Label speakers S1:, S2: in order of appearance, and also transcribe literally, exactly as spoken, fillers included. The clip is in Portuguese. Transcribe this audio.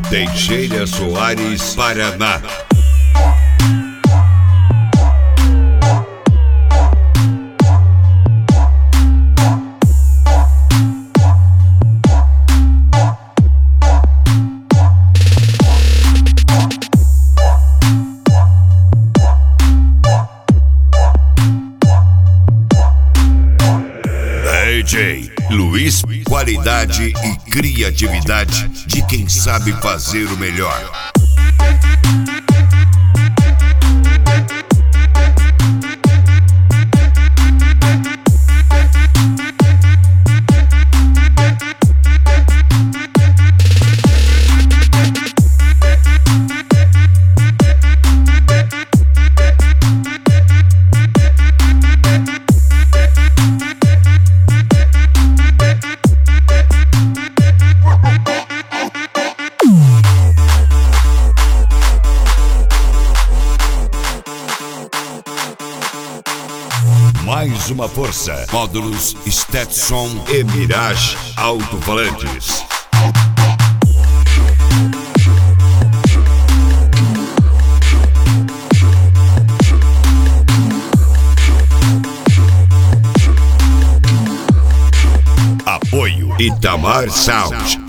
S1: Teixeira Soares, Paraná. D J Luiz, qualidade e criatividade de quem sabe fazer o melhor. Mais uma força. Módulos Stetson e Mirage alto-falantes. Apoio Itamar Sound.